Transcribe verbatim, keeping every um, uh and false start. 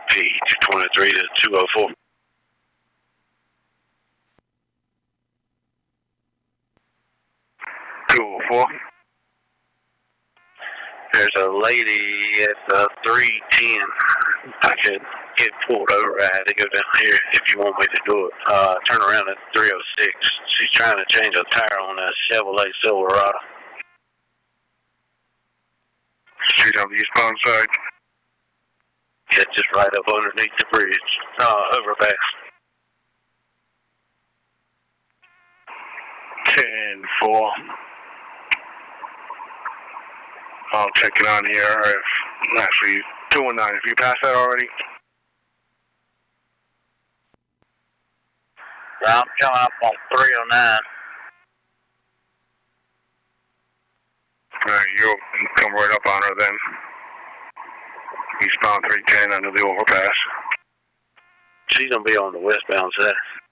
P two twenty-three to two oh four. two oh four. There's a lady at uh, three ten. I could get pulled over. I had to go down here if you want me to do it. Uh, turn around at three oh six. She's trying to change a tire on a Chevrolet Silverado. She's on the eastbound side. Yeah, just right up underneath the bridge. Uh, overpass. ten four. I'll check it on here. If, actually, two one nine. If you passed that already? I'm coming up on three oh nine. Alright, you'll come right up on her then. Eastbound three ten under the overpass. She's going to be on the westbound side.